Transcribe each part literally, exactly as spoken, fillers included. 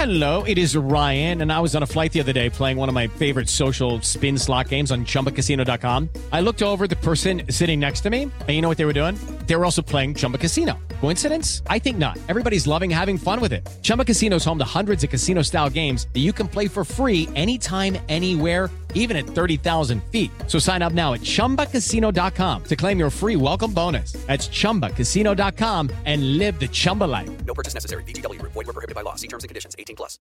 Hello, it is Ryan, and I was on a flight the other day playing one of my favorite social spin slot games on Chumba Casino dot com. I looked over at the person sitting next to me, and you know what they were doing? They were also playing Chumba Casino. Coincidence? I think not. Everybody's loving having fun with it. Chumba Casino is home to hundreds of casino-style games that you can play for free anytime, anywhere, even at thirty thousand feet. So sign up now at Chumba Casino dot com to claim your free welcome bonus. That's Chumba Casino dot com and live the Chumba life. No purchase necessary. V G W. Void where prohibited by law. See terms and conditions. eighteen plus.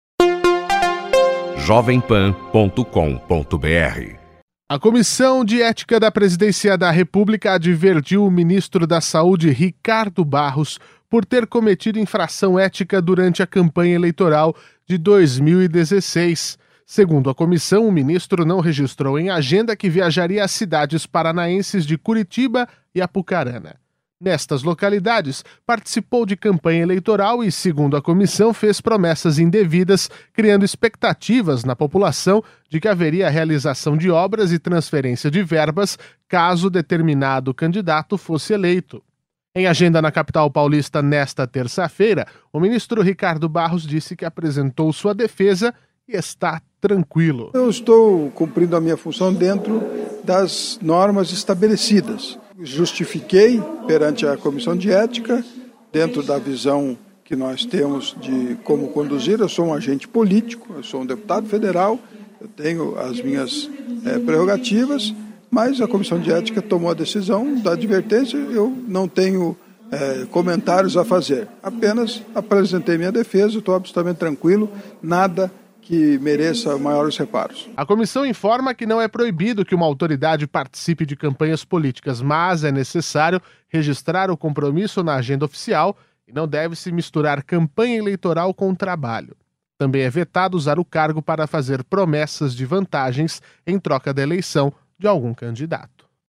jovem pan ponto com ponto b r. A Comissão de Ética da Presidência da República advertiu o ministro da Saúde, Ricardo Barros, por ter cometido infração ética durante a campanha eleitoral de dois mil e dezesseis. Segundo a comissão, o ministro não registrou em agenda que viajaria às cidades paranaenses de Curitiba e Apucarana. Nestas localidades, participou de campanha eleitoral e, segundo a comissão, fez promessas indevidas, criando expectativas na população de que haveria a realização de obras e transferência de verbas caso determinado candidato fosse eleito. Em agenda na capital paulista nesta terça-feira, o ministro Ricardo Barros disse que apresentou sua defesa e está tranquilo. Eu estou cumprindo a minha função dentro das normas estabelecidas. Justifiquei perante a Comissão de Ética, dentro da visão que nós temos de como conduzir. Eu sou um agente político, eu sou um deputado federal, eu tenho as minhas é, prerrogativas, mas a Comissão de Ética tomou a decisão da advertência. Eu não tenho é, comentários a fazer, apenas apresentei minha defesa, estou absolutamente tranquilo, nada que mereça maiores reparos. A comissão informa que não é proibido que uma autoridade participe de campanhas políticas, mas é necessário registrar o compromisso na agenda oficial e não deve-se misturar campanha eleitoral com trabalho. Também é vetado usar o cargo para fazer promessas de vantagens em troca da eleição de algum candidato.